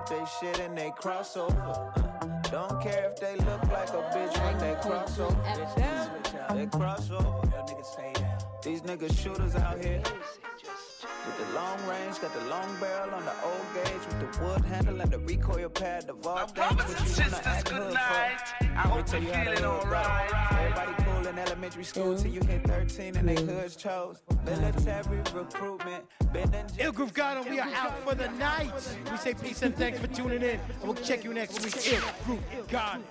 they shit and they crossover. Don't care if they look like a bitch when they crossover. They crossover. These niggas shooters out here. With the long range, got the long barrel on the old gauge. With the wood handle and the recoil pad. The vault things, what you wanna act hood for? I hope you're feeling alright. Everybody cool in elementary school till you hit 13 and they hoods chose. Military recruitment. Il Groove Garden, we are out for the night. We say peace and thanks for tuning in. And we'll check you next week. Il Groove Garden.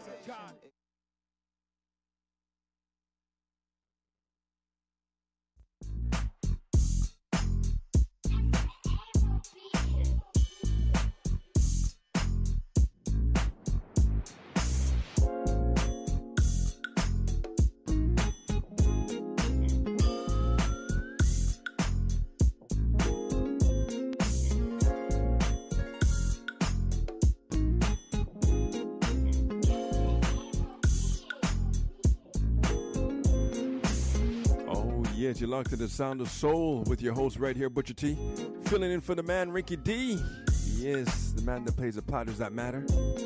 Yes, you're locked to the sound of soul with your host right here, Butcher T. Filling in for the man, Rinky D. Yes, the man that plays the platters that matter.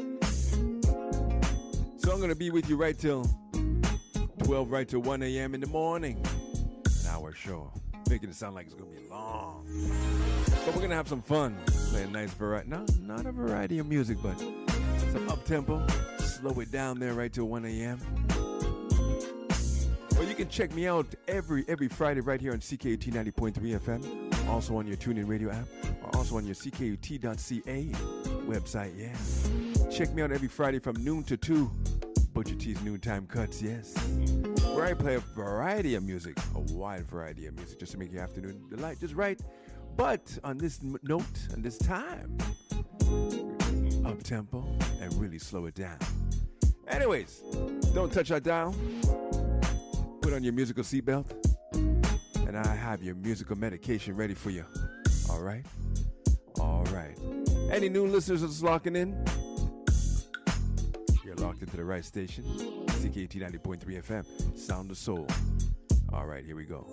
So I'm going to be with you right till 12, right till 1 a.m. in the morning. An hour show. Making it sound like it's going to be long. But we're going to have some fun. Play a nice variety. No, not a variety of music, but some up-tempo. Slow it down there right till 1 a.m. Well, you can check me out every Friday right here on CKUT 90.3 FM. Also on your TuneIn Radio app. Or also on your CKUT.ca website, yeah. Check me out every Friday from noon to 2. Butcher T's Noontime Cuts, yes. Where I play a variety of music. A wide variety of music just to make your afternoon delight just right. But on this note, and this time, up-tempo and really slow it down. Anyways, don't touch that dial. Put on your musical seatbelt, and I have your musical medication ready for you. All right? All right. Any new listeners that's locking in? You're locked into the right station. CKUT 90.3 FM. Sound of Soul. All right, here we go.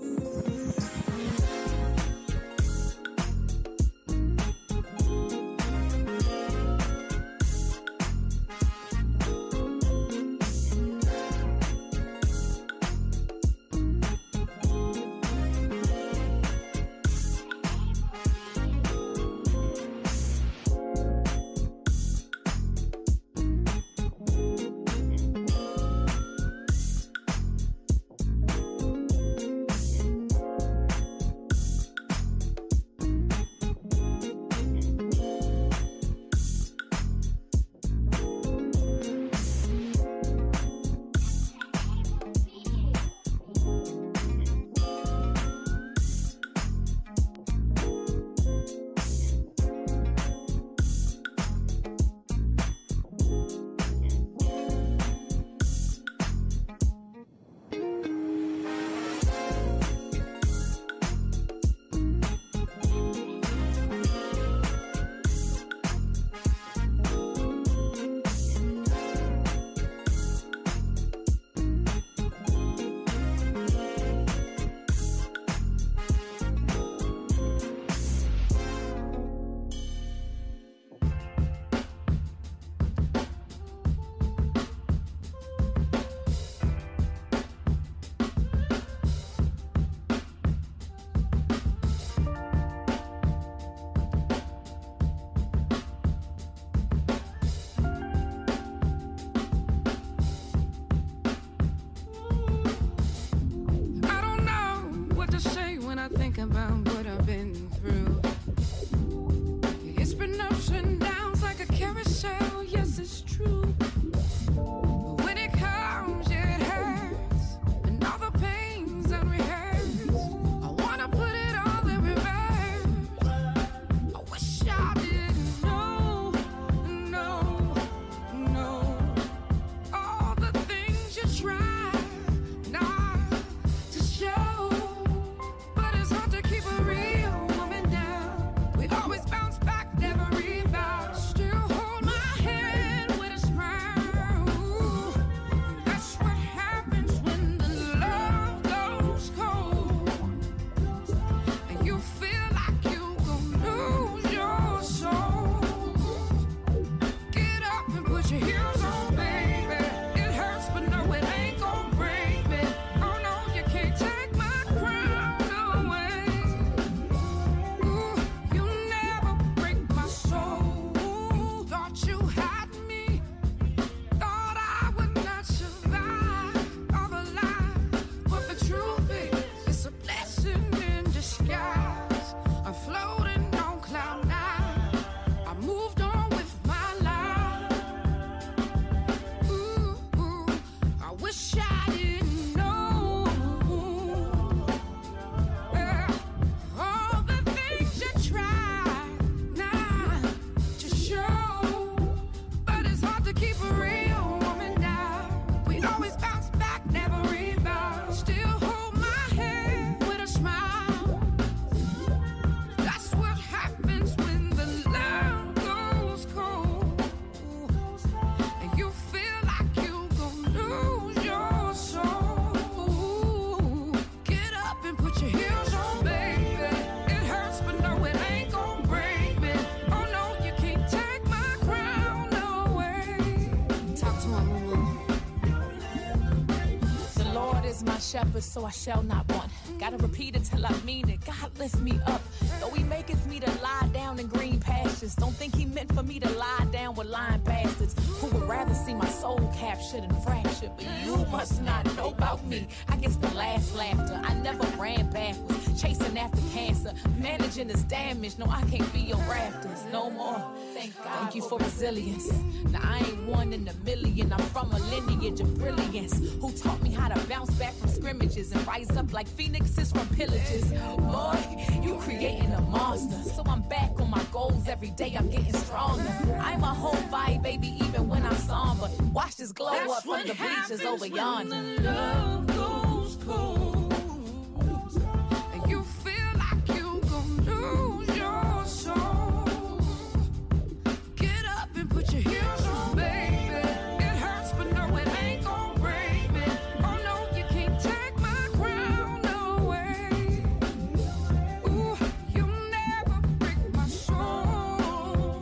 shepherd, so I shall not want. Gotta repeat it till I mean it. God lifts me up, though he maketh me to lie down in green pastures. Don't think he meant for me to lie down with lying bastards who would rather see my soul captured and fractured. But you must not know about me. I guess the last laughter. I never ran backwards, chasing after cancer, managing this damage. No, I can't be your rafters no more. Thank God. Thank you for resilience. Now I ain't one in a million. I'm from a lineage of brilliance who taught me how to bounce back from scrimmages and rise up like phoenixes from pillages. Boy, you creating a monster. So I'm back on my goals every day. I'm getting stronger. I'm a whole vibe, baby, even when I'm somber. Watch this glow up from the bleachers over yonder. When the love goes cold, and you feel like you gon' lose your soul. Get up and put your heels on, baby. It hurts, but no, it ain't gon' break me. Oh no, you can't take my crown away. Ooh, you never break my soul.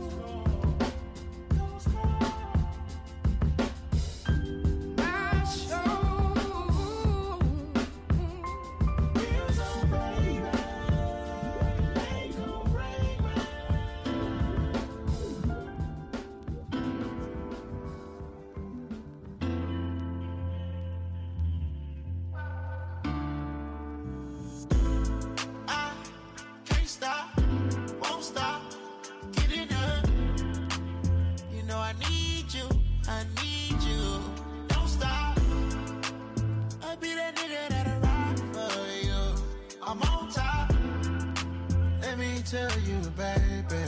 My soul. I can't stop, won't stop, getting up. You know I need you, don't stop. I be that nigga that'll ride for you. I'm on top. Let me tell you, baby,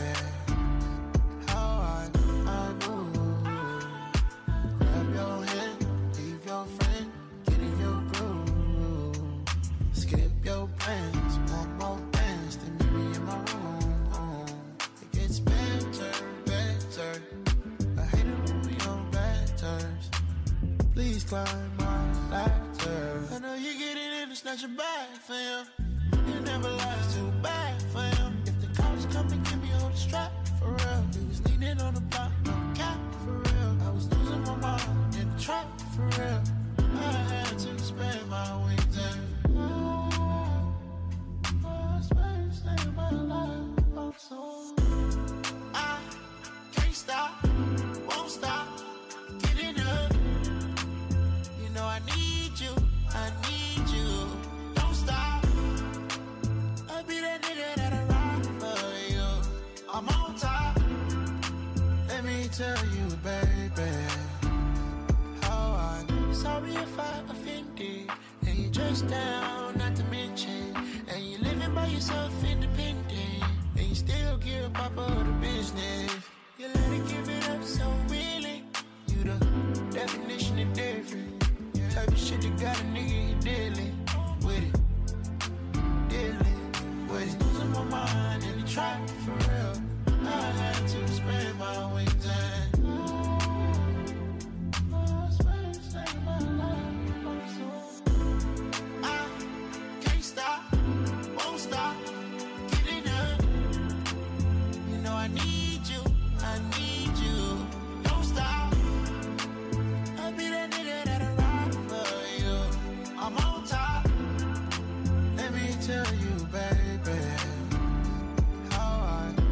how I move. Grab your hand, leave your friend, get in your groove. Skip your plans, one more dance, then meet me in my room. It gets better, better. I hate it when we on bad terms. Please climb my ladder. I know you're getting in, it's not your bag, fam. It never lies too bad, fam. If the cops come and give me hold the strap, for real. We was leaning on the block, no cap, for real. I was losing my mind in the trap, for real. I had to spread my wings and stay my life. I'm so I can't stop, won't stop, getting up. You know I need you, don't stop. I be that nigga that'll ride for you. I'm on top. Let me tell you, baby, how I'm sorry if I offended. And you dressed down, not to mention. And you living by yourself independent. And you still give Papa the business. You let it give it up so willing. You the definition of different. Type of shit that got a nigga dealing with it. Dealing with it. Losing my mind in the trap for real. I had to spread my wings and stay my life. I can't stop, won't stop, getting up. You know I need you, don't stop. I'll be that nigga that'll ride for you. I'm on top. Let me tell you, baby, how I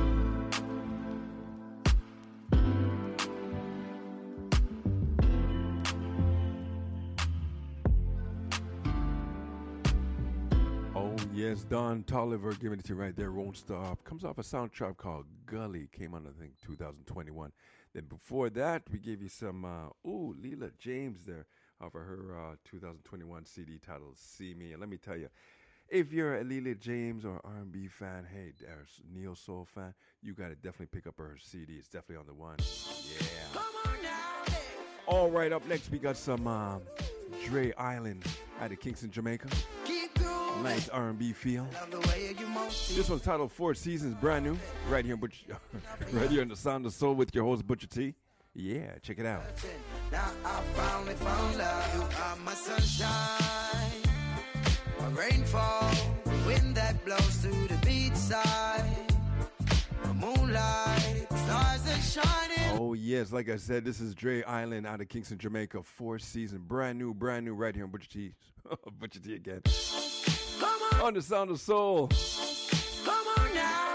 Yes, Don Toliver giving it to you right there, Won't Stop. Comes off a soundtrack called Gully, came out, I think, 2021. Then before that, we gave you some, Leela James there, off of her 2021 CD titled See Me. And let me tell you, if you're a Leela James or R&B fan, hey, there's neo soul fan, you got to definitely pick up her CD. It's definitely on the one. Yeah. come on now. All right, up next, we got some Dre Island out of Kingston, Jamaica. Keep going. Nice R&B feel. Love the way you move. This one's titled Four Seasons, brand new, right here, right here in the Sound of Soul with your host Butcher T. Yeah, check it out. Now I finally found love. You are my sunshine, my rainfall, the wind that blows through the beach side, the moonlight, stars that shining. Oh Oh, yes. Like I said, this is Dre Island out of Kingston, Jamaica. 4 Seasons. Brand new right here on Butcher T. Butcher T again. Come on. On the Sound of Soul. Come on now,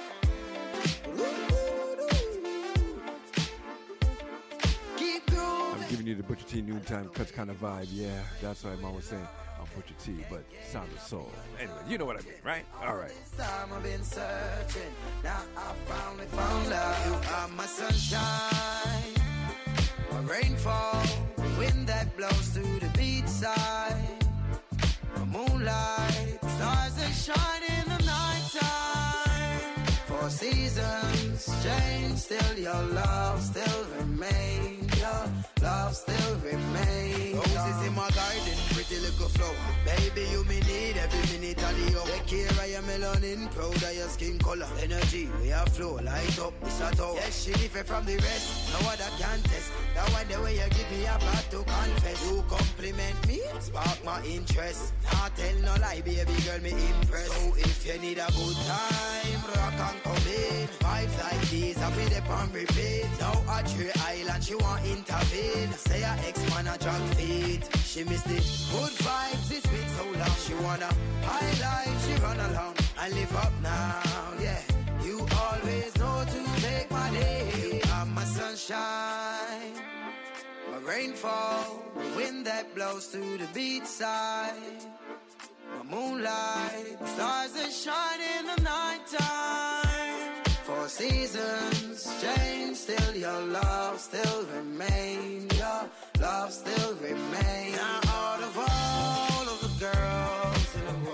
keep grooving. I'm giving you the Butcher T noontime cuts kind of vibe. Yeah, that's what I'm always saying. I'm Butcher T, but Sound of Soul. Anyway, you know what I mean, right? All right. This time I've been searching. Now I finally found love. You are my sunshine, my rainfall, the wind that blows through the beach side, my moonlight, stars that shine in the nighttime. 4 seasons change, still your love still remains. Your love still remains. Roses in my garden, pretty little flower. Baby, you me need every minute of the hour. Take care of your melanin, proud of your skin color. Energy, we are flow, light up, it's a tower. Yes, she different from the rest, no other can test. That one the way you give me, I've got to confess. You compliment me, spark my interest. Not tell no lie, baby girl, me impressed. So if you need a good time, rock and come in. Vibes like these, I feel the on repeat. Now at Tree Island, she want intervene. Say her ex-man a drag feet. She missed the good vibes, it's been so long. She wanna highlight, she run along and live up now, yeah. You always know to make my day. You are my sunshine, my rainfall, the wind that blows through the beach side, my moonlight, the stars that shine in the nighttime. 4 seasons change, still your love still remains. Your love still remains. Now out of all of the girls in the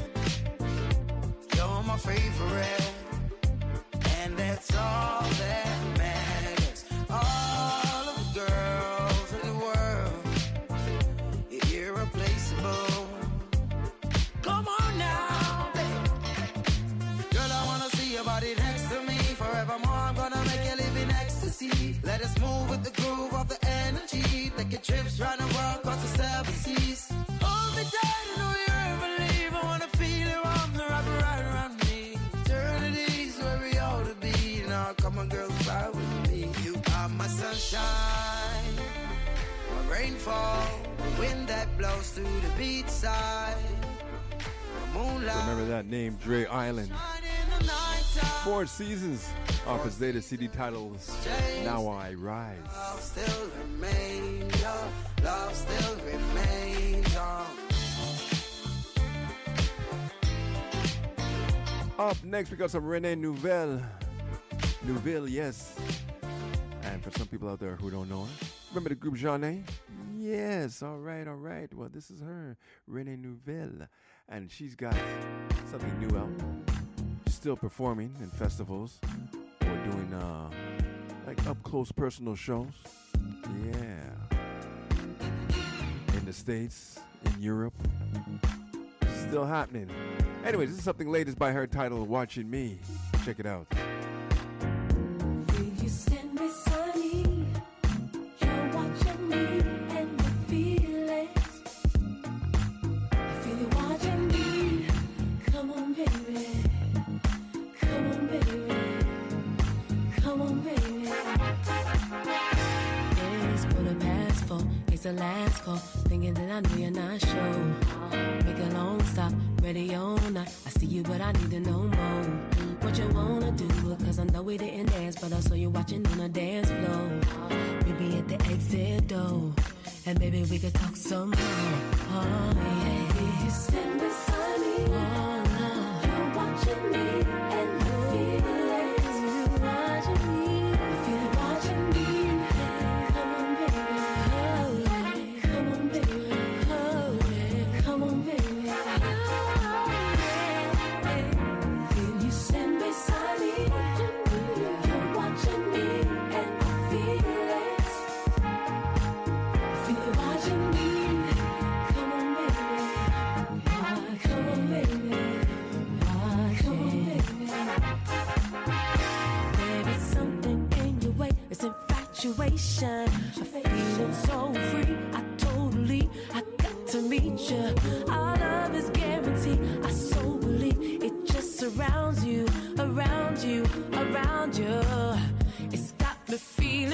world, you're my favorite, and that's all that matters. All of the girls in the world, you're irreplaceable. Come on now, baby. Girl, I wanna see your body next to me. Forevermore, I'm gonna make you live in ecstasy. Let us move with the groove of the energy. Take a trips round the world, across the 7 seas. Hold me tight, I know you ever leave. I wanna feel your arms wrap right around me. Eternity's where we ought to be. Now come on, girl, fly with me. You are my sunshine, my rainfall, the wind that blows through the beach side, my moonlight. Remember that name, Dre Island. 4 Seasons off his latest CD titles, Now I Rise. Love still remains, your love still remains. Up next, we got some Renee Nouvelle. Nouvelle, yes. And for some people out there who don't know her, remember the group Jeanne? Yes, all right. Well, this is her, Renee Nouvelle. And she's got something new out. Still performing in festivals or doing like up close personal shows. Yeah. In the States, in Europe. Still happening. Anyways, this is something latest by her titled Watching Me. Check it out. Will you stand beside me? You're watching me and the feelings. I feel you watching me. Come on, baby. Come on, baby. Come on, baby. It's 4:04. It's the last call. Thinking that I know you're not sure. Make a long stop. Ready or not. I see you, but I need to know more. What you wanna do? Cause I know we didn't dance, but I saw you watching on the dance floor. Maybe at the exit door. And maybe we could talk some more. Oh, yeah. You stand beside me. Oh, no. You're watching me. And the feelings. You're watching me. I feel you watching me. Come on, baby. Oh, yeah. Come on, baby. Oh, yeah. Come on, baby. Oh, yeah. Feel you stand beside me. You're watching me. And the feelings. I feel you watching me. Come on, baby. Come on, baby. Come on, baby. There is something in your way. It's infatuation. I'm feeling so free. I got to meet you. Our love is guaranteed. I so believe it just surrounds you, around you, around you. It's got me feeling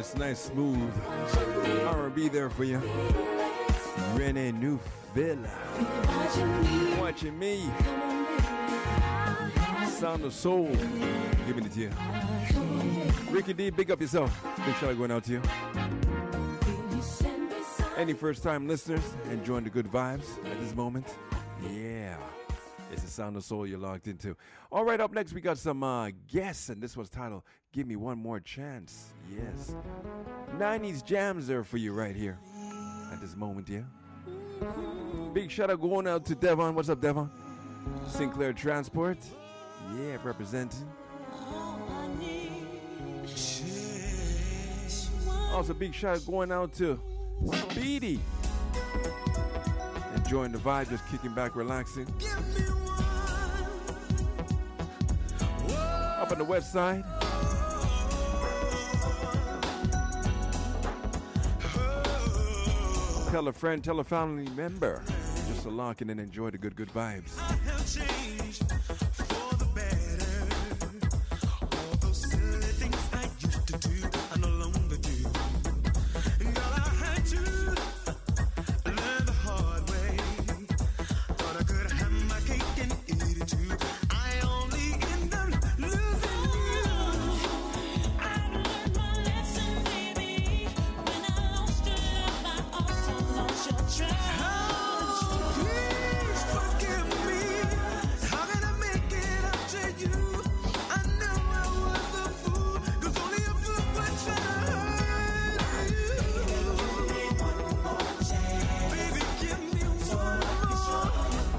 Nice, smooth R&B there for you. Rene Neufville. Watching me. Sound of Soul. Giving it to you. Ricky D, big up yourself. Big shout out going out to you. Any first time listeners enjoying the good vibes at this moment? Yeah. It's the Sound of Soul you're logged into. All right, up next we got some guests, and this was titled Give Me One More Chance. Yes. 90s jams there for you right here at this moment, yeah. Big shout out going out to Devon. What's up, Devon? Sinclair Transport. Yeah, representing. Also, big shout out going out to Speedy. Enjoying the vibe, just kicking back, relaxing. Up on the west side. Tell a friend, tell a family member. Just to lock in and enjoy the good vibes. I have changed for the better. All those silly things I used to do, I no longer do. Girl, I had to learn the hard way. Thought I could have my cake and eat it too. I only end up losing you. I learned my lesson, baby. When I lost your love, I also lost your trust. Please forgive me. How can I make it up to you? I know I was a fool, 'cause only a fool would try to hurt you. Baby, give me one more.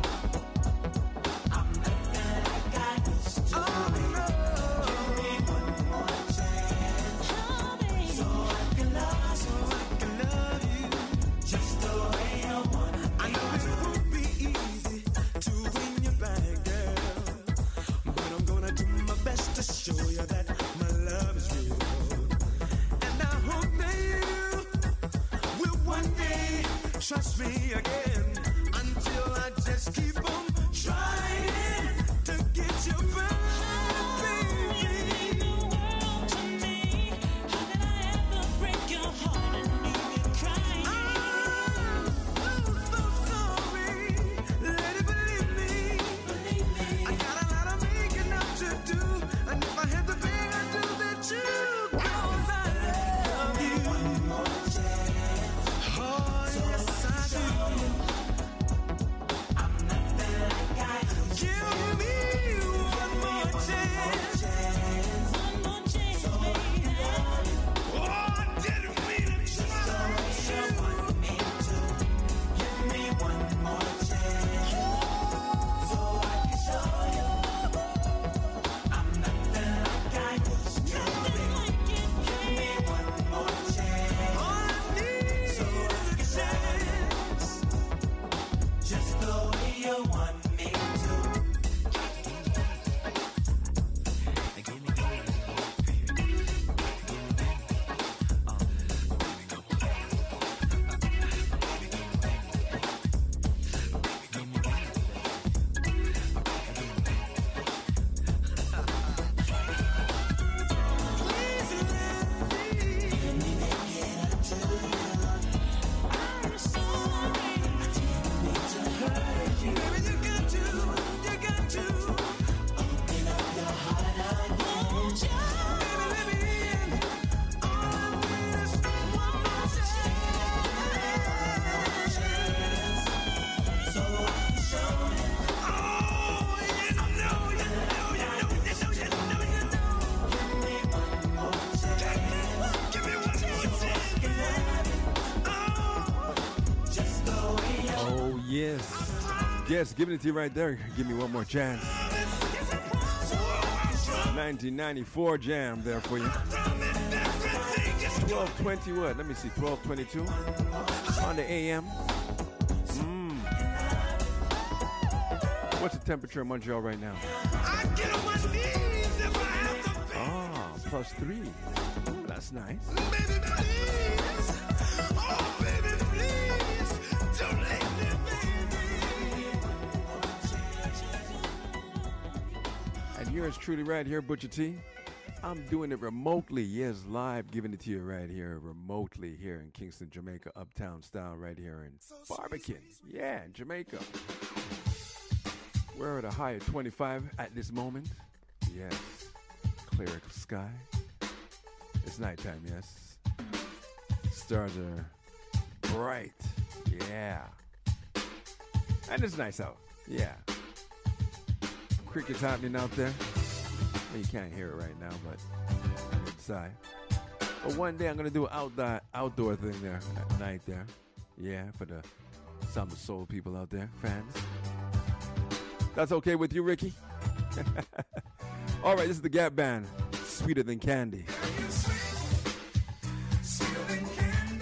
I'm nothing like I used to. Oh, no. Give me one more chance. So I can love you just the way I want. I know it won't be easy to win you back, girl, but I'm gonna do my best to show you that my love is real. And I hope that you will one day trust me again. Until I just keep on trying to get you back, baby. The world to me. How could I ever break your heart and leave you crying? I'm so sorry. Let it believe me. I got a lot of making up to do, and if I had to beg, I'd do that too. 'Cause I love you. One more chance. Oh, yes, I do. I'm nothing like I used to. Give me one more chance. One more chance, baby. Oh, I didn't mean to try you. Give me one more chance, so I can show you I'm nothing like I used to be. Give me one more chance. All I need so I can chance, just the way you want me to. Please let me make it up to you. I'm sorry. To hurt you, baby, you got to open up your heart again. Won't you? Baby, let me in. All I need is one more chance, so I can show you. Oh, you know. Give me one more chance. Give me one more chance. Oh, just the way you Oh, yes. Yes, giving it to you right there. Give me one more chance. 1994 jam there for you. 12:20 what? Let me see. 12:22 on the AM. What's the temperature in Montreal right now? I get on my knees if I have to beg. Ah, +3. Ooh, that's nice. Baby, please. Oh, baby, please. Don't leave me, baby. And yours truly right here, Butcher T. I'm doing it remotely. Yes, live, giving it to you right here, remotely here in Kingston, Jamaica, uptown style, right here in Barbican. Yeah, in Jamaica. We're at a high of 25 at this moment. Yes, clear sky. It's nighttime, yes. Stars are bright. Yeah. And it's nice out. Yeah. Cricket's happening out there. You can't hear it right now, but I'm inside. But one day I'm going to do an outdoor thing there at night there. Yeah, for the Samba Soul people out there, fans. That's okay with you, Ricky? All right, this is the Gap Band. Sweeter Than Candy. Sweeter than candy,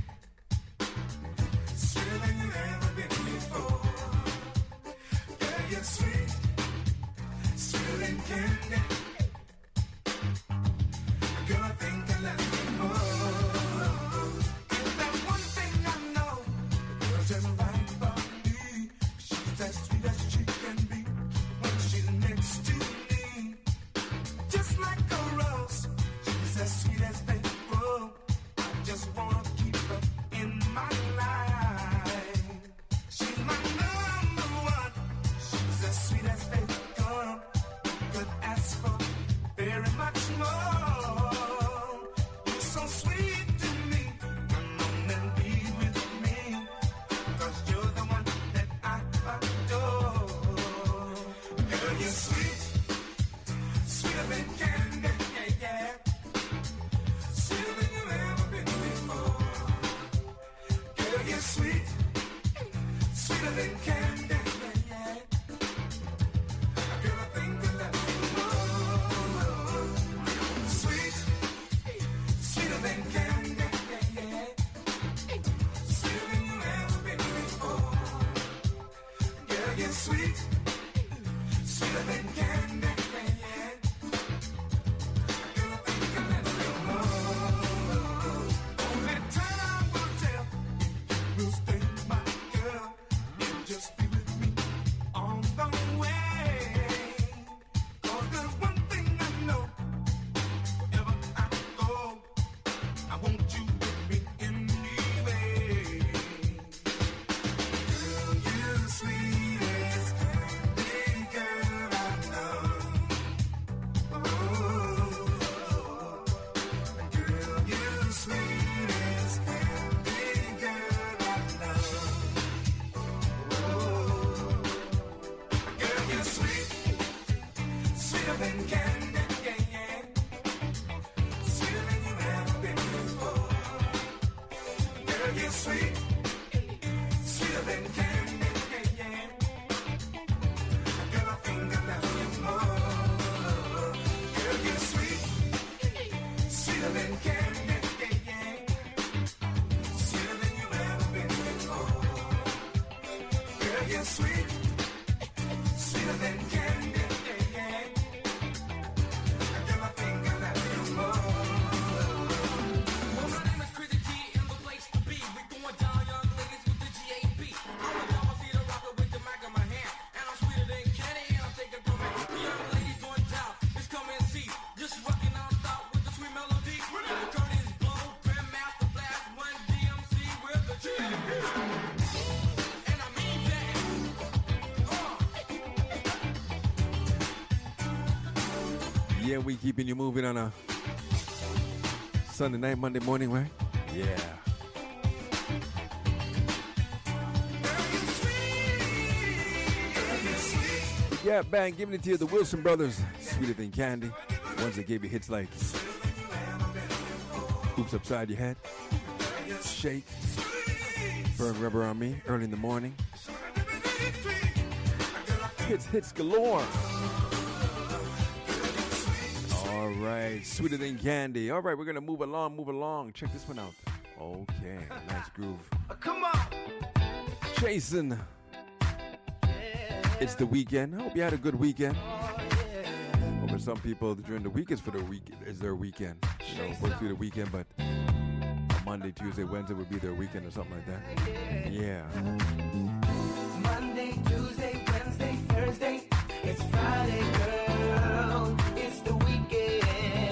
sweeter than you've ever been before. Girl, you're sweet, sweeter than candy. Girl, I think I love you more. Is that one thing I know? The girl's just right for me. She's as sweet as she can be when she's next to me. Just like a rose, she's as sweet as they grow. I just wanna keep her in my life. She's my number one. She's as sweet as they come. Could ask for very much more. You're so sweet to me. Come on and be with me, 'cause you're the one that I adore. Girl, you're sweet, sweeter than candy, yeah, yeah. Sweeter than you've ever been before. Girl, you're sweet, sweeter than candy, yeah, yeah. Girl, I think I love you more. Sweet, sweeter than candy, yeah, yeah. Sweeter than you've ever been before. Girl, you're sweet, sweeter than candy, yeah, yeah. Girl, I think I love you more. Only time will tell. You'll stay my girl and just be with me on the way. 'Cause there's one thing I know. Wherever I go, I want you with me anyway. Girl, you're sweet as candy, girl, I know. Oh, girl, you're sweet as candy, girl, I know. Girl, you're sweet, sweeter than candy, yeah, yeah. Sweeter than you've ever been before. Girl, you're sweet, sweeter than candy, yeah, yeah. Girl, I think I love you more. Girl, you're sweet, sweeter than candy, yeah, yeah. Sweeter than you've ever been before. Girl, you're sweet, sweeter than candy, yeah, yeah. Girl, I think I love you more. My name is Crazy T, and the place to be. We going down, young ladies, with the GAP. I'm a dama feeder rocker with the mic in my hand, and I'm sweeter than candy, and I'm taking from it. The young ladies going down, it's come and see. Just rocking non-stop with the sweet melody. And the curtains blow, Grandmaster Flash, One DMC with the GAP. And I mean that. Yeah, we keeping you moving on a Sunday night, Monday morning, right? Yeah. Yeah, bang, giving it to you, the Wilson Brothers, Sweeter Than Candy. Ones that gave you hits like Hoops Upside Your Head, Shake, Burn Rubber on Me, Early in the Morning. Hits galore. All right, Sweeter Than Candy. All right, we're going to move along. Check this one out. Okay, nice groove. Come on. Jason. It's the weekend. I hope you had a good weekend. Well, for some people, during the week is their weekend. You know, work through the weekend, but Monday, Tuesday, Wednesday would be their weekend or something like that. Yeah. Monday, Tuesday, Wednesday, Thursday. It's Friday, girl. It's the weekend.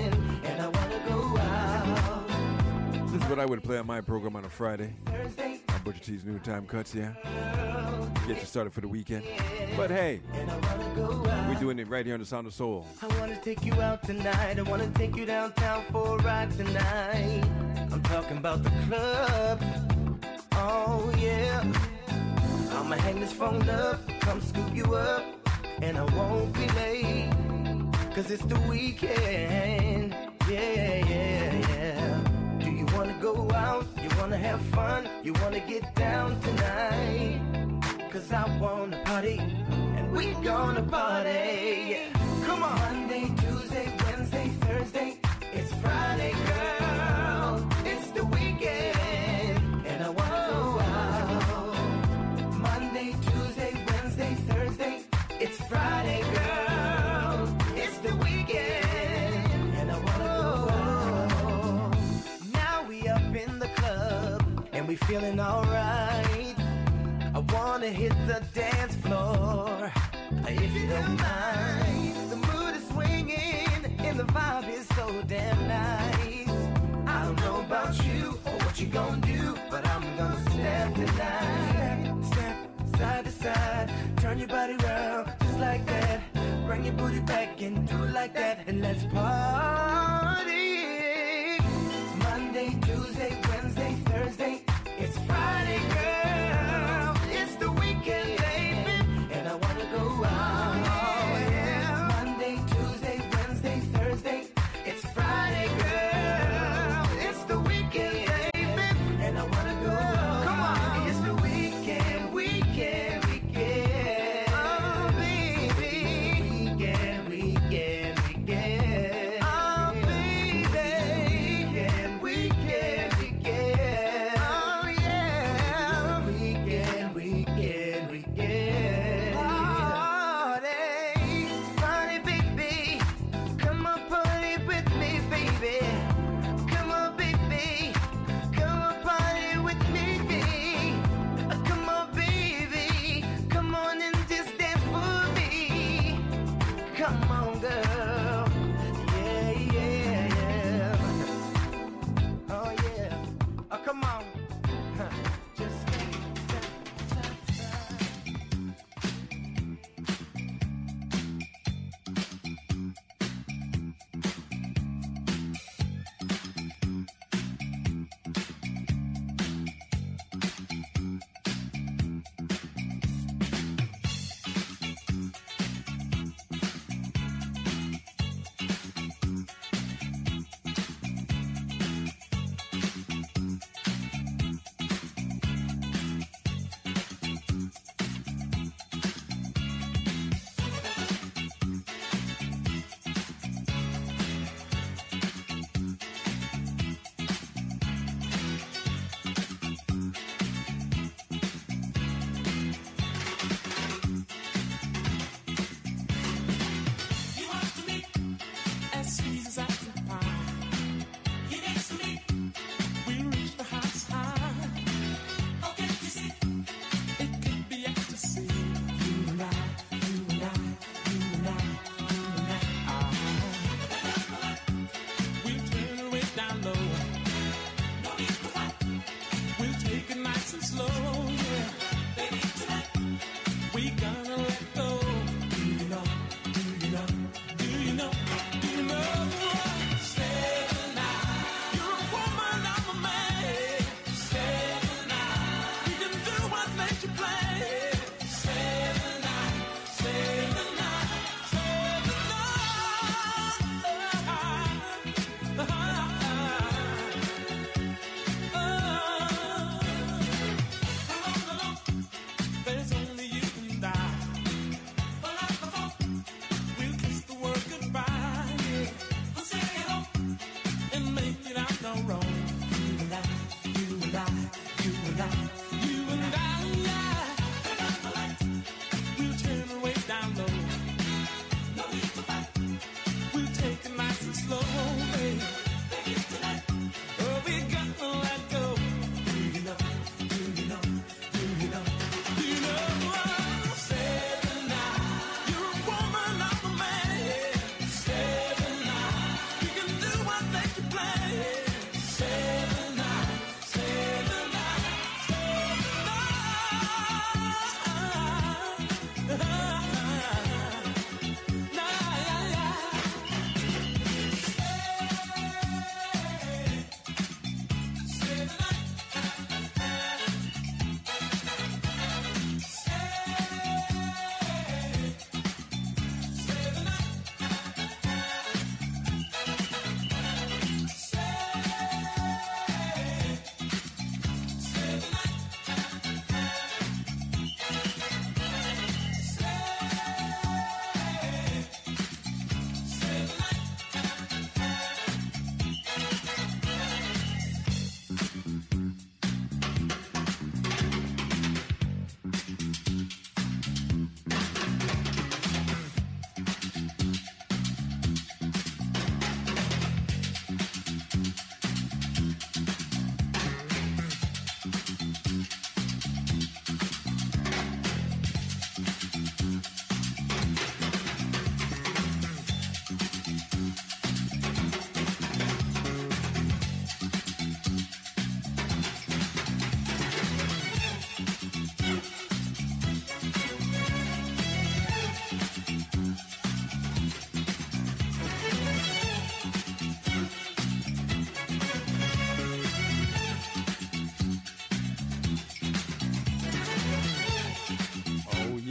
is what I would play on my program on a Friday. On Butcher T's New Time Cuts, yeah. Get you started for the weekend. But hey, we're doing it right here on the Sound of Soul. I wanna take you out tonight. I wanna take you downtown for a ride tonight. I'm talking about the club. Oh yeah. I'ma hang this phone up, come scoop you up, and I won't be late, 'cause it's the weekend. Yeah, yeah, yeah. Do you wanna go out? You wanna have fun? You wanna get down tonight? 'Cause I wanna party, and we gonna party. Yeah. Come on. Monday, Tuesday, Wednesday, Thursday, it's Friday, girl. It's the weekend, and I wanna go out. Monday, Tuesday, Wednesday, Thursday, it's Friday, girl. It's the weekend, and I wanna go out. Now we up in the club, and we feeling alright. I wanna hit the dance floor, if you don't mind. The mood is swinging, and the vibe is so damn nice. I don't know about you or what you gonna do, but I'm gonna step tonight. Step side to side, turn your body around just like that. Bring your booty back and do it like that, and let's party. Monday, Tuesday, Wednesday, Thursday, it's Friday, girl. It's the weekend, baby, and I wanna go out. Oh, yeah. Monday, Tuesday, Wednesday, Thursday, it's Friday, girl. It's the weekend, baby, and I wanna go out. Come on, it's the weekend, weekend, weekend. Oh, baby, weekend, weekend, weekend. Oh,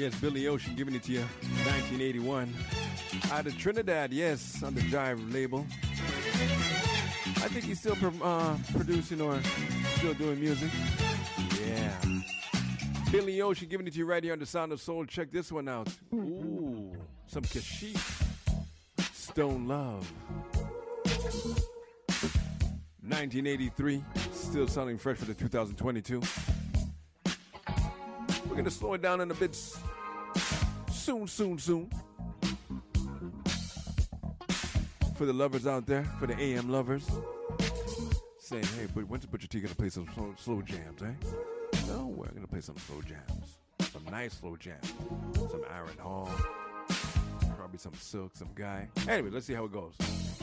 Yes, Billy Ocean giving it to you. 1981. Out of Trinidad, yes, on the Jive label. I think he's still producing or still doing music. Yeah. Billy Ocean giving it to you right here on the Sound of Soul. Check this one out. Ooh, some Kashif. Stone Love. 1983. Still sounding fresh for the 2022. We're going to slow it down in a bit soon. For the lovers out there, for the AM lovers. Saying, hey, but when's Butcher T going to play some slow jams, eh? No, we're going to play some slow jams. Some nice slow jams. Some Aaron Hall. Probably some Silk, some Guy. Anyway, let's see how it goes.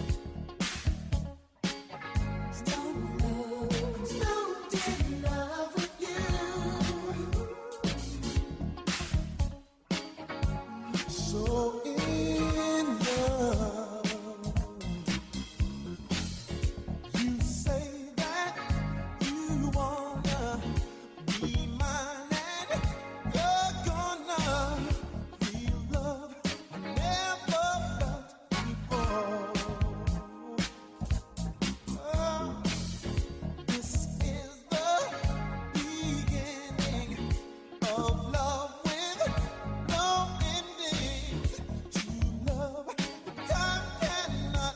So in love, you say that you wanna be mine and you're gonna feel love I never felt before. This is the beginning of love with no ending. Love, the time cannot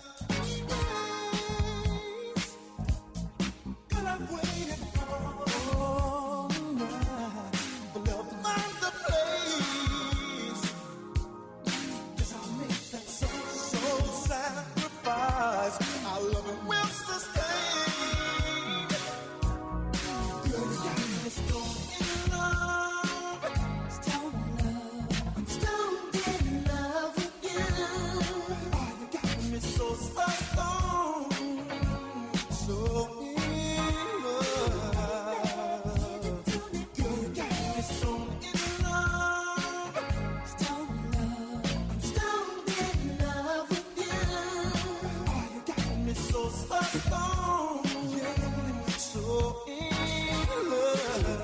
erase. God, I've waited all night for love to find the place. Yes, I'll make that soul sacrifice. Our love it will sustain. Girl, you got me stoned in love. Stoned in love. I'm stoned in love with you. Oh, you got me so stoned. So in love. Girl, you got me stoned in love. Stoned in love. I'm stoned in love with you. Oh, you got me so stoned. Yeah. So in love.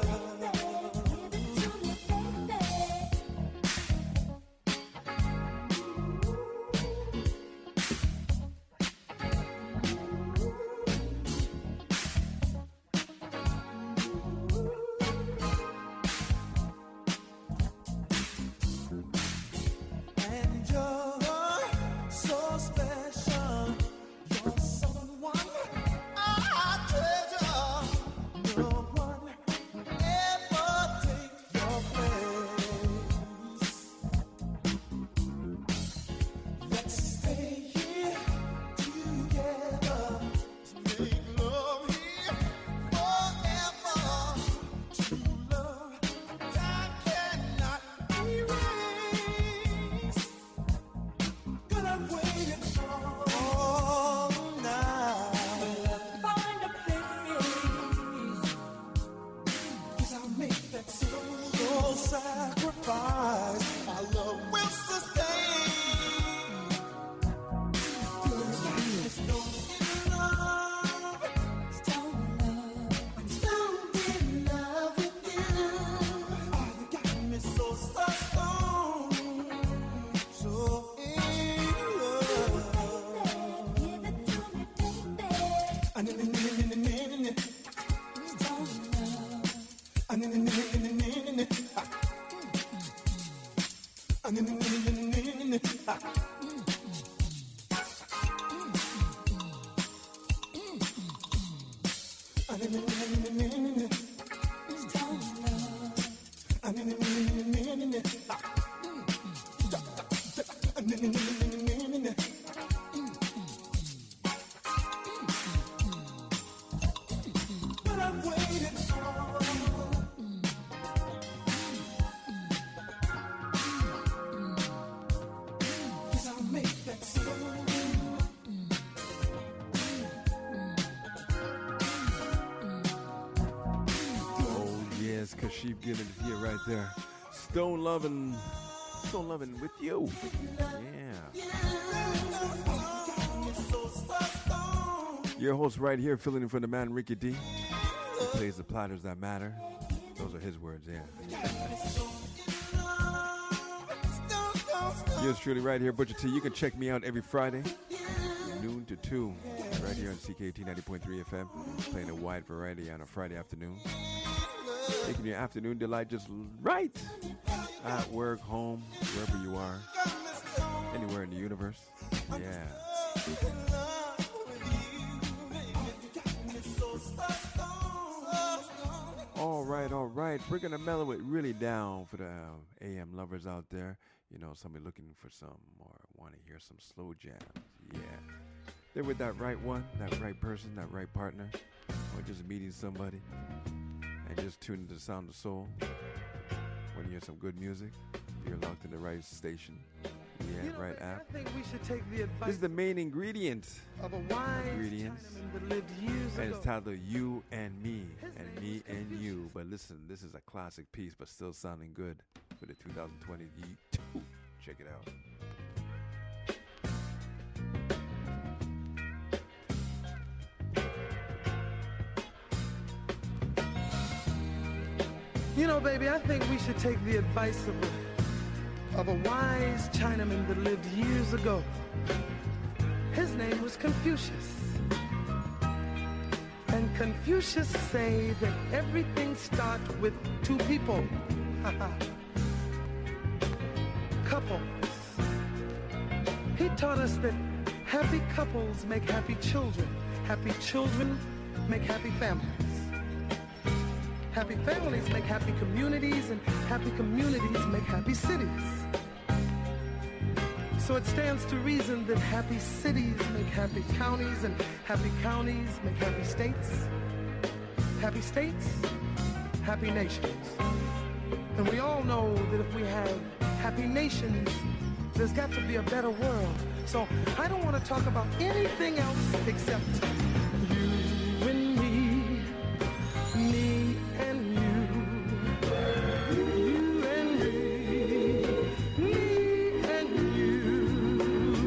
And you're so special. You're someone I treasure. No one will ever take your place. Let's stay here together. Make love here forever. True love, time cannot erase. God, I've waited all night. Find a place. Yes, I'll make that soul sacrifice. Our love will sustain. Girl, you got me stoned in love. Stoned in love. I'm stoned in love with you. Oh, you got me so stoned. So in love. Give it to me, baby. Stoned in love. But I've waited yes, I'll make that soul. Oh, yes, Kashif giving it here right there. Stone loving with you. Yeah. Your host right here, filling in for the man Ricky D. He plays the platters that matter. Those are his words, yeah. Yours truly right here, Butcher T. You can check me out every Friday, noon to 2, right here on CKT 90.3 FM, playing a wide variety on a Friday afternoon. Making your afternoon delight just right. At work, home, wherever you are, anywhere in the universe. Yeah. All right. We're going to mellow it really down for the AM lovers out there. You know, somebody looking for some or want to hear some slow jams. Yeah. They're with that right one, that right person, that right partner, or just meeting somebody and just tuning to the sound of soul. When you hear some good music, you're locked in the right station. Yeah, right app. I think we should take the advice. This is the main ingredient. Of a wise ingredients. Chinaman that lived years and ago. it's titled You and Me, and Me and You. But listen, this is a classic piece, but still sounding good for the 2022. Check it out. You know, baby, I think we should take the advice of a wise Chinaman that lived years ago. His name was Confucius. And Confucius say that everything starts with two people. Couples. He taught us that happy couples make happy children. Happy children make happy families. Happy families make happy communities, and happy communities make happy cities. So it stands to reason that happy cities make happy counties, and happy counties make happy states. Happy states, happy nations. And we all know that if we have happy nations, there's got to be a better world. So I don't want to talk about anything else except you and me, me and you. You and me, me and you.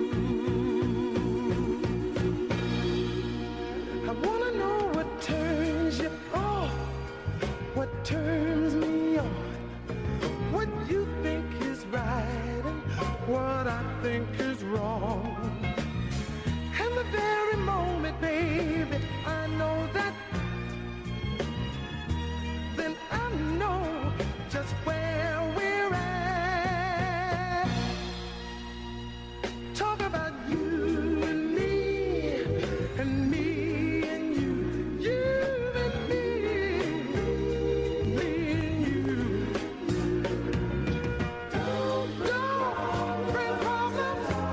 I wanna know what turns you on, what turns me on, what you think is right and what I think is wrong. And the very moment, baby, I know that, then I know just where we're at. Talk about you and me and me and you, you and me, me and you. Don't bring problems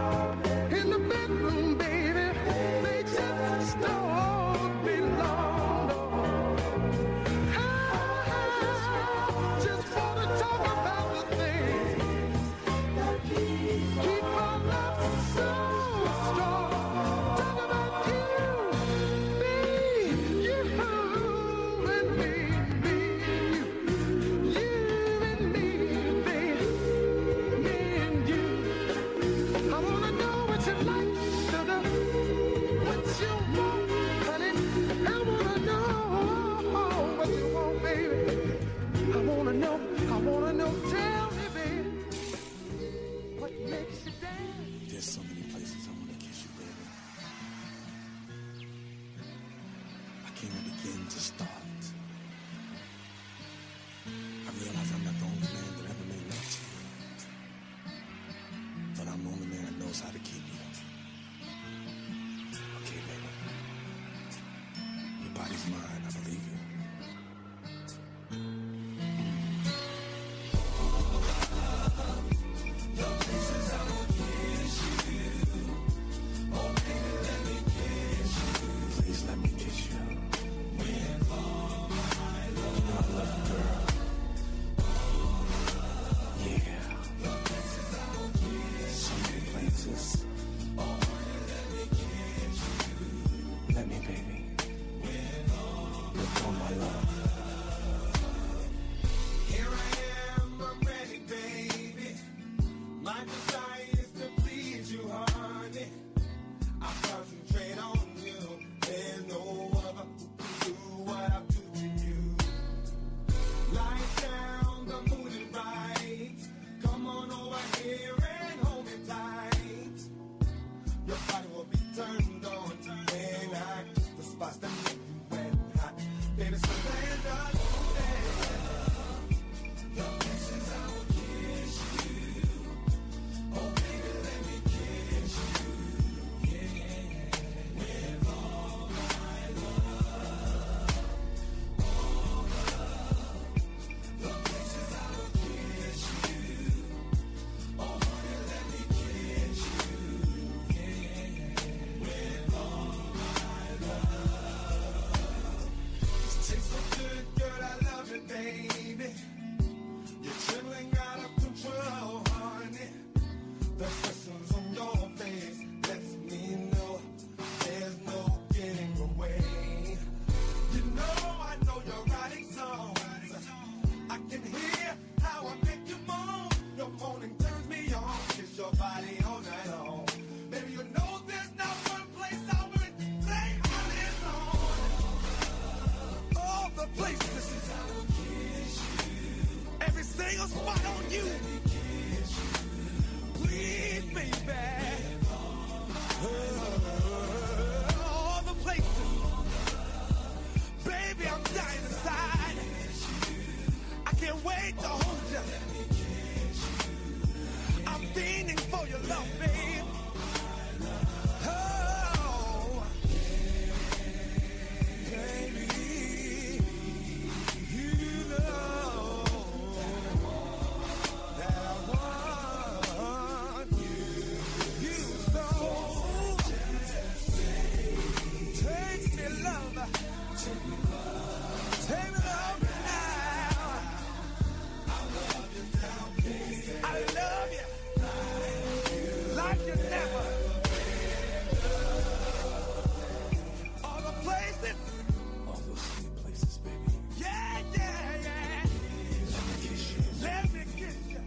a spot on you. Please, baby. All the places. Baby, I'm dying inside. I can't wait to hold you. I'm fiending for your love, babe. Oh, baby, you know that I want you so. Take me, love. Take me, love now. I love you. Like you never. All the places. All those sweet places, baby. Yeah, yeah, yeah. Let me kiss you. Let me kiss you.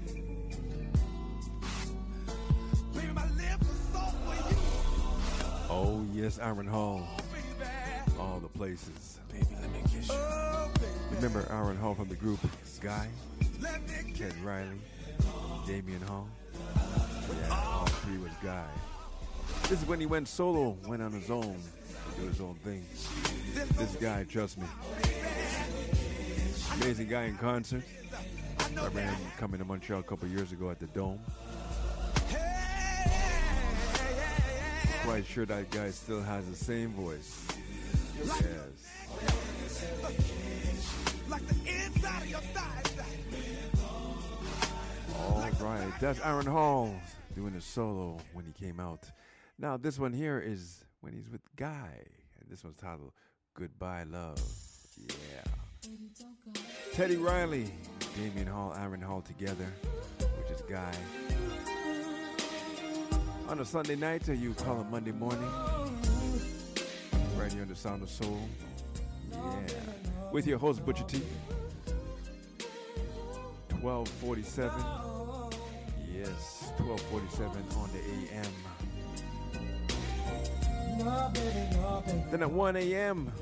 Baby, my lips are soft for you. Oh, yes, Aaron Hall. All the places. Baby, let me kiss you. Oh, baby. Remember Aaron Hall from the group Guy? Ted Riley, Damian Hall. Yeah, all three was Guy. This is when he went solo, went on his own, do his own thing. This guy, trust me. Amazing guy in concert. I remember him coming to Montreal a couple years ago at the Dome. Quite sure that guy still has the same voice. Yes. Like the inside of your thighs. All right, that's Aaron Hall doing a solo when he came out. Now this one here is when he's with Guy, and this one's titled "Goodbye Love." Yeah. Teddy Riley, Damian Hall, Aaron Hall together, which is Guy. On a Sunday night, or you call it Monday morning, right here on the Sound of Soul. Yeah, with your host Butcher T. 1247. Yes, 1247 on the AM. Then at 1 a.m.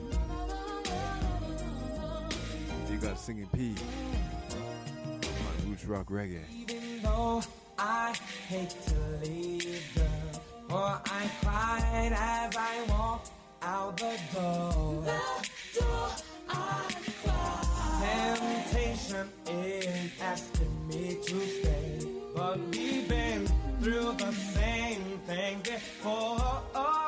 you got Singing P on Roots Rock Reggae. Even though I hate to leave, girl, for I cried as I walked out the door. The door I cried. Temptation is asking me to stay, but we've been through the same thing before.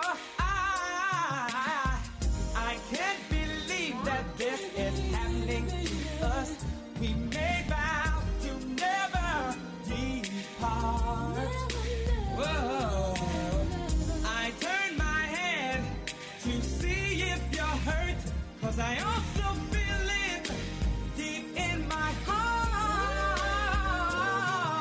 I can't believe that this is happening to us. We made vows to never depart. Whoa. I turn my head to see if you're hurt, 'cause I also feel it deep in my heart.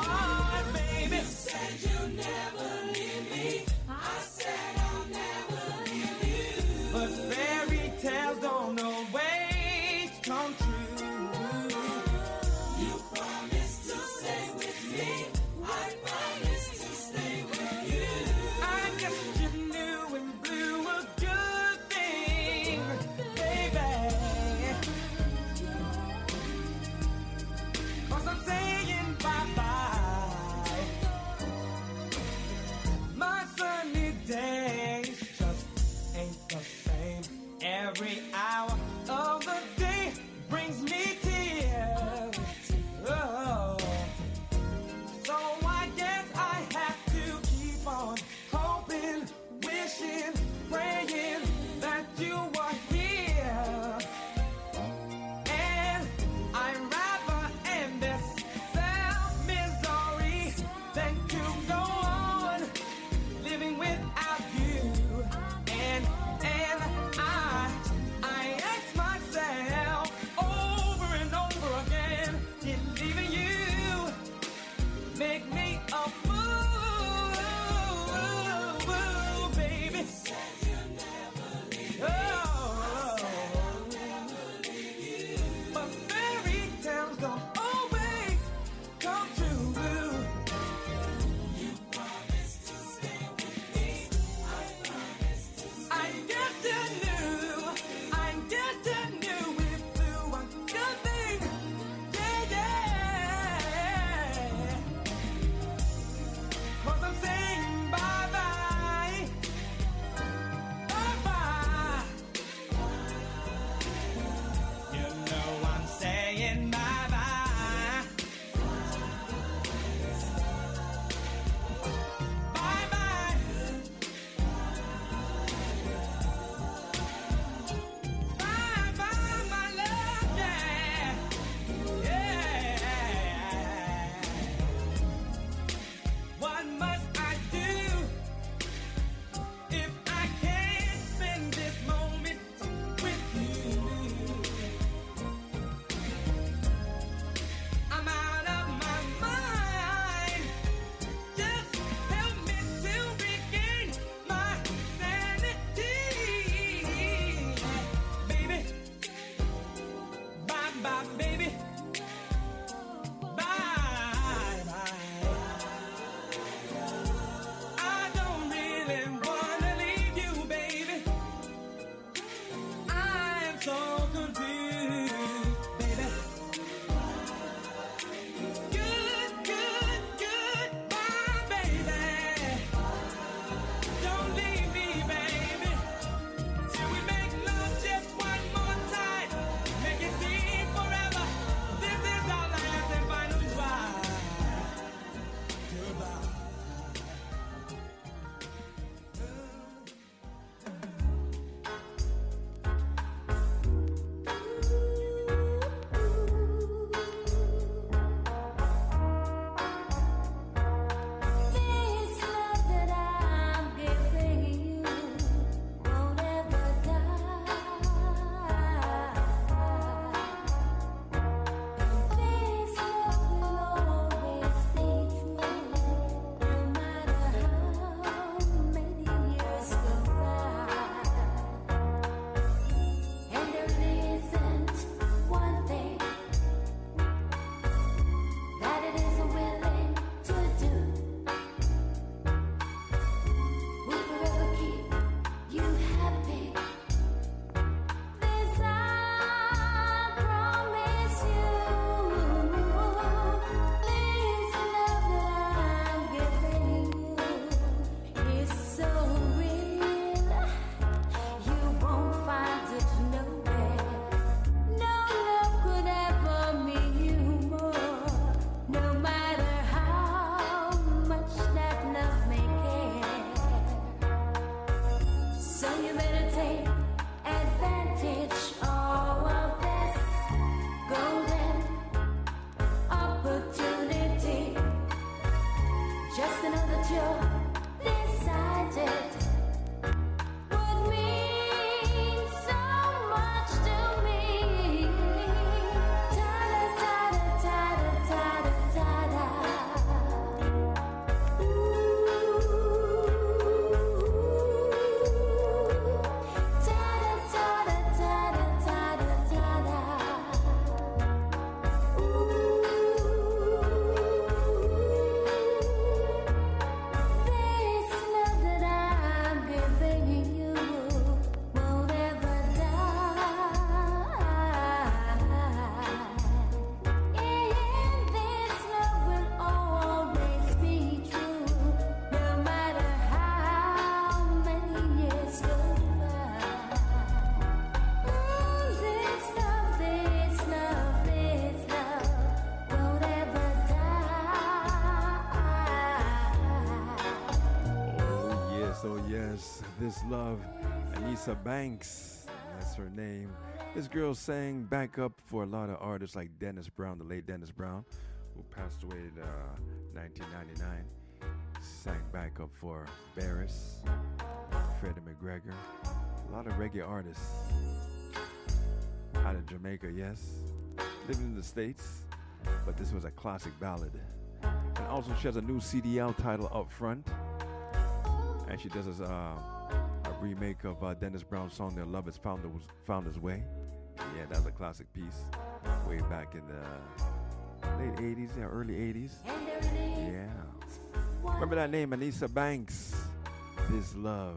This Love, Anissa Banks, that's her name. This girl sang backup for a lot of artists like Dennis Brown, the late Dennis Brown, who passed away in 1999. Sang backup for Barris, Freddie McGregor, a lot of reggae artists out of Jamaica, yes. Living in the States, but this was a classic ballad. And also she has a new CD out titled Up Front. And she does a remake of Dennis Brown's song, Their Love Has Found Its Way. Yeah, that's a classic piece. Way back in the late 80s, yeah, early 80s. Yeah. Remember that name, Anissa Banks. This Love.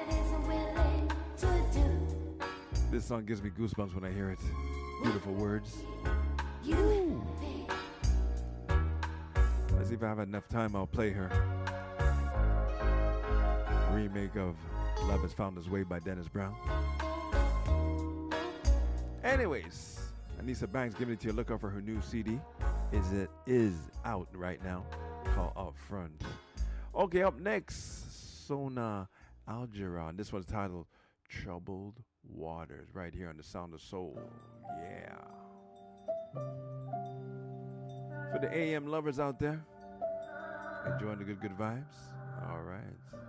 This song gives me goosebumps when I hear it. Beautiful words. Woo. Let's see if I have enough time, I'll play her. Remake of Love Has Found Its Way by Dennis Brown. Anyways, Anissa Banks giving it to you. Look out for her new CD. Is out right now, called Up Front. Okay, up next, Sona Algeron. This one's titled Troubled Waters, right here on the Sound of Soul. Yeah. For the AM lovers out there, enjoying the good vibes. All right.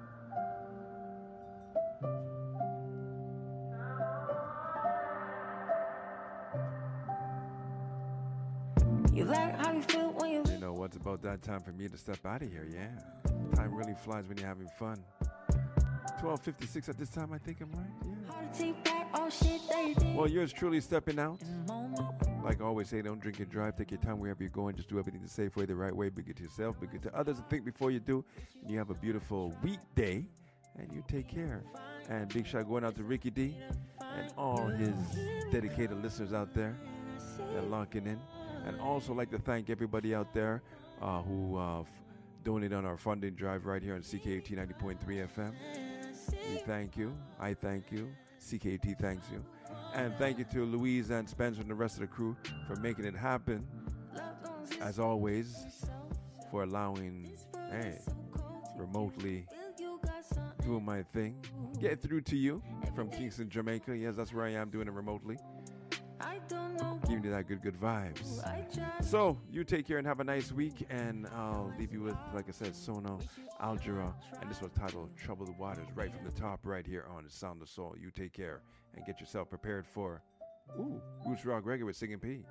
You like how you feel when you know what's about that time for me to step out of here, yeah. Time really flies when you're having fun. 12:56 at this time, I think I'm right, yeah. Well, yours truly stepping out. Like I always say, don't drink and drive. Take your time wherever you're going. Just do everything the safe way, the right way. Be good to yourself, be good to others, and think before you do. And you have a beautiful weekday, and you take care. And big shout going out to Ricky D and all his dedicated listeners out there that locking in. And also like to thank everybody out there who donated on our funding drive right here on CKUT 90.3 FM. We thank you. I thank you. CKUT thanks you. And thank you to Louise and Spencer and the rest of the crew for making it happen. As always, for allowing, remotely doing my thing. Get through to you from Kingston, Jamaica. Yes, that's where I am doing it remotely. Giving you that good vibes. So, you take care and have a nice week. And I'll leave you with, like I said, Sona Algera. And this was titled Troubled Waters, right from the top, right here on the Sound of Soul. You take care and get yourself prepared for, Roots Rock Reggae with Singing P.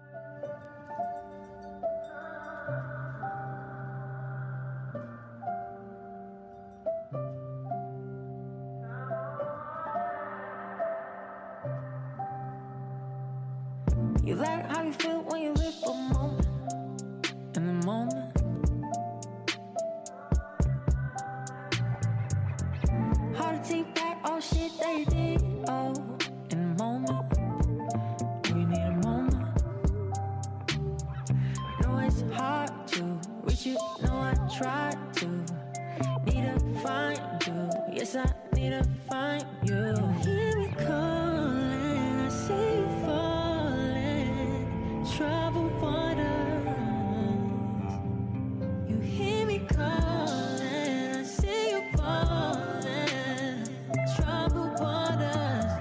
You like how you feel when you live for a moment, in the moment. Hard to take back all shit that you did, in a moment. We need a moment. No, it's hard to reach you, no, I tried to. Need to find you, yes, I need to find you. You hear me calling, I see you fall. Troubled waters. You hear me calling, I see you falling. Troubled waters.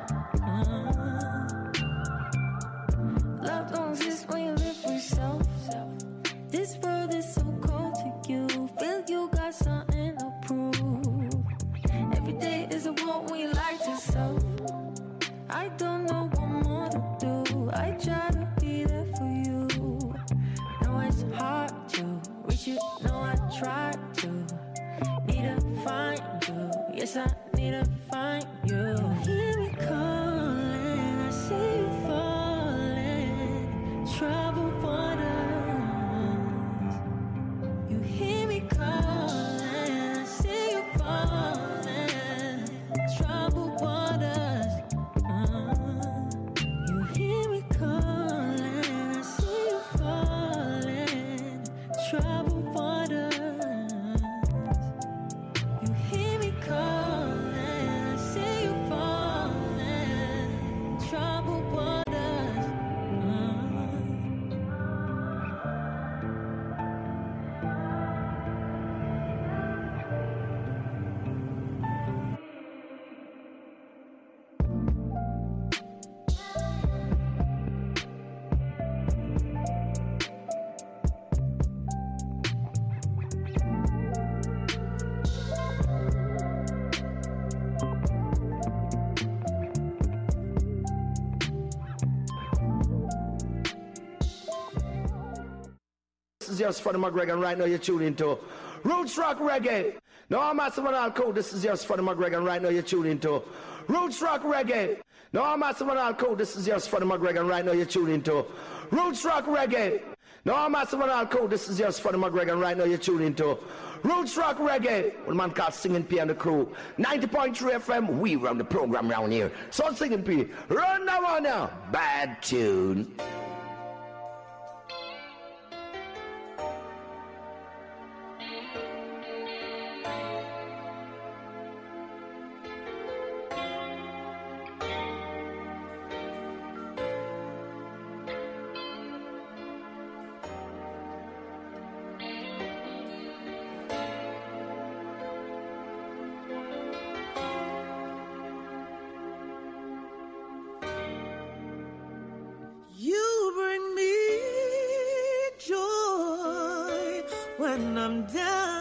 Love don't exist when you live for yourself. This world is so cold to you. Feel you got something to prove. Every day is a war when you lie to yourself. I don't know what more to do. I try to be there for you. No, it's hard to reach you. No, I try to. Need to find you. Yes, I need to find you. You hear me calling, I see you falling. Troubled waters. You hear me calling, I see you falling. Troubled waters. You hear me calling, I see you falling. Troubled waters. You hear me calling, I see you falling. Troubled waters. this is yours Freddie McGregor, and right now you're tuning into Roots Rock Reggae. No, I'm Massive and All Cool, this is yours Freddie McGregor, and right now you're tuning into Roots Rock Reggae. No, I'm Massive and All Cool, this is yours Freddie McGregor, and right now you're tuning into Roots Rock Reggae. No, I'm Massive and All Cool, this is yours Freddie McGregor, and right now you're tuning into Roots Rock Reggae. One man called Singing P and the crew. 90.3 FM, we run the program round here. So Singing P, run that one now. Bad tune. You bring me joy when I'm down.